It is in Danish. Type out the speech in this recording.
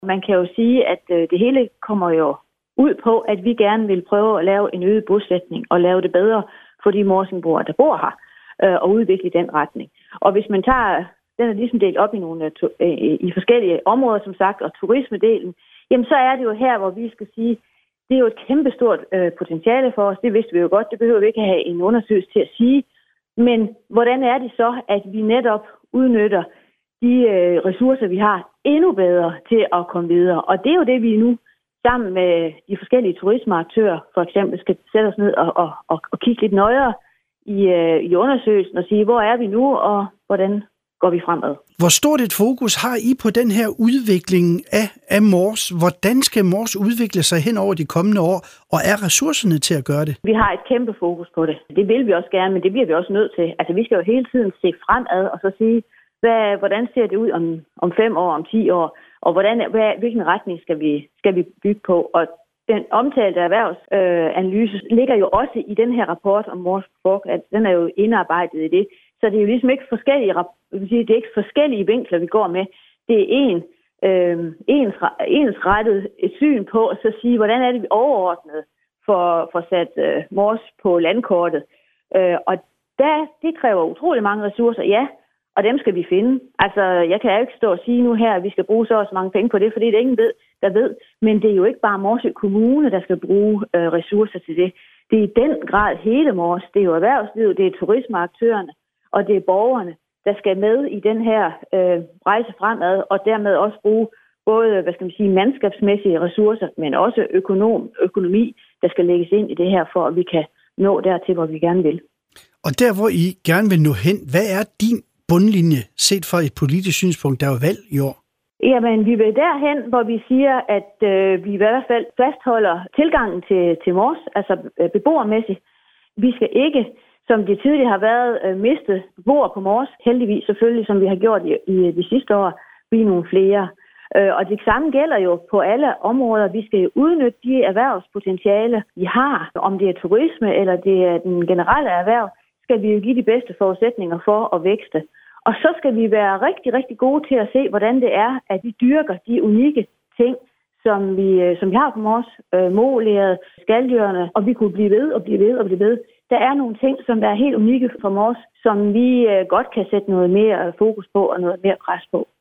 Man kan jo sige, at det hele kommer jo ud på, at vi gerne vil prøve at lave en øget bosætning og lave det bedre for de morsingboere, der bor her, og udvikle den retning. Og hvis man tager, den er ligesom delt op i nogle i forskellige områder, som sagt, og turismedelen, jamen så er det jo her, hvor vi skal sige, det er jo et kæmpestort potentiale for os. Det vidste vi jo godt, det behøver vi ikke have en undersøgelse til at sige. Men hvordan er det så, at vi netop udnytter de ressourcer, vi har, endnu bedre til at komme videre? Og det er jo det, vi nu sammen med de forskellige turismeaktører for eksempel skal sætte os ned og kigge lidt nøjere i undersøgelsen og sige, hvor er vi nu, og hvordan går vi fremad. Hvor stort et fokus har I på den her udvikling af Mors? Hvordan skal Mors udvikle sig hen over de kommende år, og er ressourcerne til at gøre det? Vi har et kæmpe fokus på det. Det vil vi også gerne, men det bliver vi også nødt til. Altså, vi skal jo hele tiden se fremad og så sige, hvordan ser det ud om 5 år, om 10 år, og hvilken retning skal vi bygge på. Og den omtalte erhvervsanalyse ligger jo også i den her rapport om Mors Fork, at den er jo indarbejdet i det. Så det er jo ligesom ikke forskellige vinkler, vi går med. Det er ensrettet et syn på at så sige, hvordan er det, vi overordnet for sat Mors på landkortet. Og det kræver utrolig mange ressourcer, ja, og dem skal vi finde. Altså, jeg kan jo ikke stå og sige nu her, at vi skal bruge så også mange penge på det, fordi det er ingen der ved. Men det er jo ikke bare Morsø Kommune, der skal bruge ressourcer til det. Det er i den grad hele Mors. Det er jo erhvervslivet, det er turismeaktørerne, og det er borgerne, der skal med i den her rejse fremad, og dermed også bruge både, mandskabsmæssige ressourcer, men også økonomi, der skal lægges ind i det her, for at vi kan nå dertil, hvor vi gerne vil. Og der, hvor I gerne vil nå hen, hvad er din bundlinje, set fra et politisk synspunkt, der er valg i år? Jamen, vi vil derhen, hvor vi siger, at vi i hvert fald fastholder tilgangen til Mors, altså beboermæssigt. Vi skal ikke, som det tidligere har været, mistet beboere på Mors, heldigvis selvfølgelig, som vi har gjort i de sidste år, blive nogle flere. Og det samme gælder jo på alle områder. Vi skal udnytte de erhvervspotentiale, vi har. Om det er turisme eller det er den generelle erhverv, skal vi jo give de bedste forudsætninger for at vækste. Og så skal vi være rigtig, rigtig gode til at se, hvordan det er, at vi dyrker de unikke ting, som vi har på Mors, målæret, skaldyrene, og vi kunne blive ved og blive ved og blive ved. Der er nogle ting, som er helt unikke for Mors, som vi godt kan sætte noget mere fokus på og noget mere pres på.